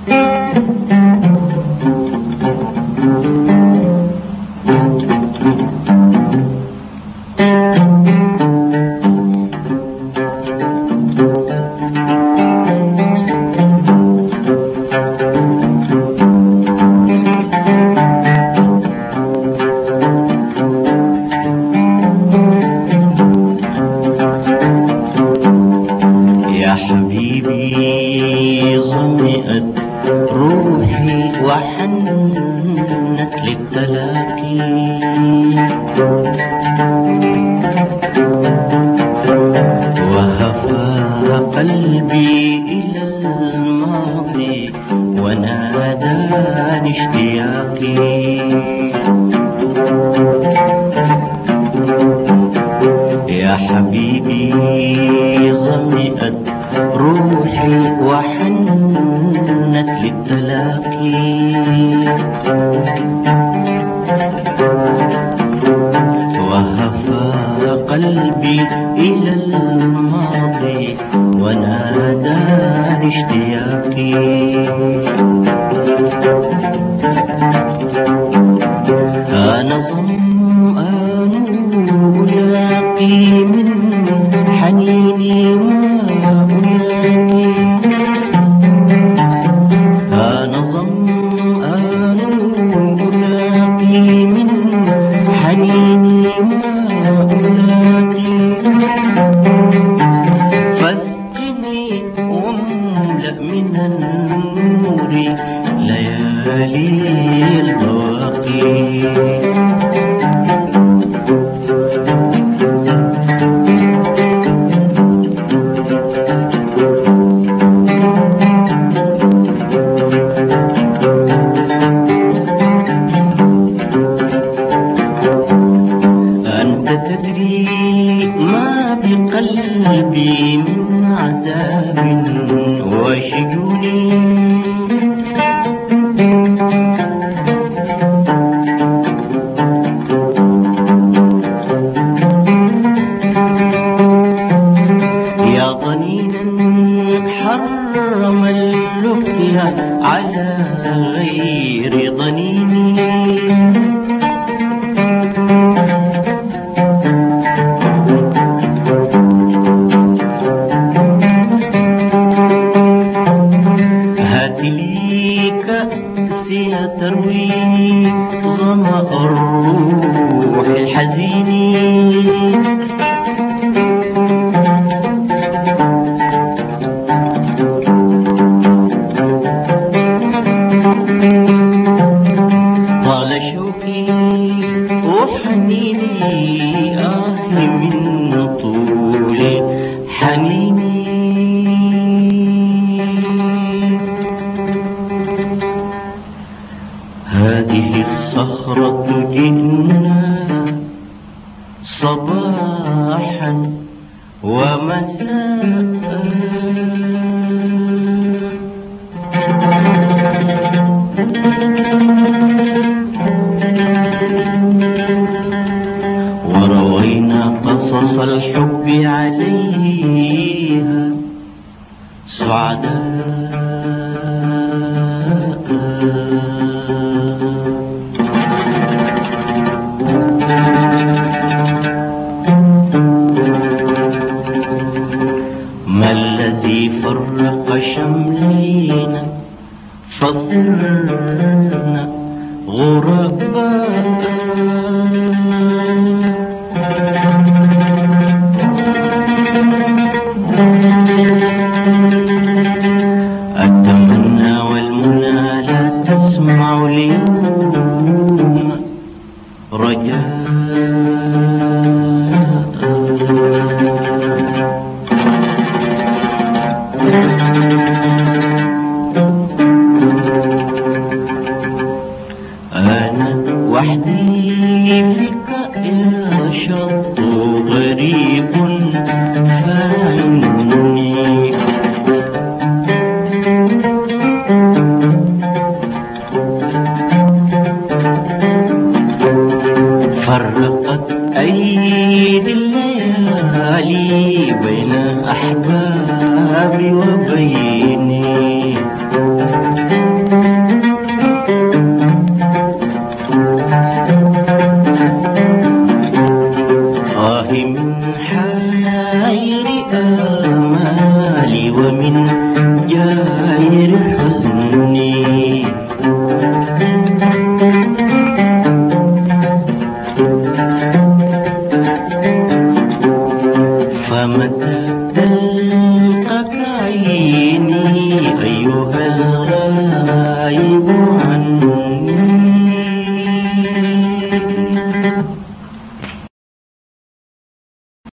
روحي وحنت للتلاقي، وهفى قلبي إلى الماضي وناداني اشتياقي. يا حبيبي ظمئت روحي وحنت للتلاقي، وهفى قلبي إلى الماضي وناداني اشتياقي. أنا ظمآن ألاقي من حنيني ما ألاقي، أنا ظمآن ألاقي من حنيني ما ألاقي. فاسقني واملأ من النور ليالي البواقي. تدري ما بقلبي من عذاب وشجون، يا ضنينا حرم اللقيا على غير ضنيني. كأسي تروي ظمأ الروح الحزين، طال شوقي وحنيني من طول حنيني. هذه الصخرة جئنا صباحا ومساء، وروينا قصص الحب عليها سعداء. ما الذي فرق شملينا فصرنا غرباء، أتمنى والمنى لا تسمع اليوم رجاء. أنا وحدي فيك يا شط غريب فاهمني، فرقت أيدي الليالي بين أحبابي وبيني. حاير آمالي ومن جاير حزن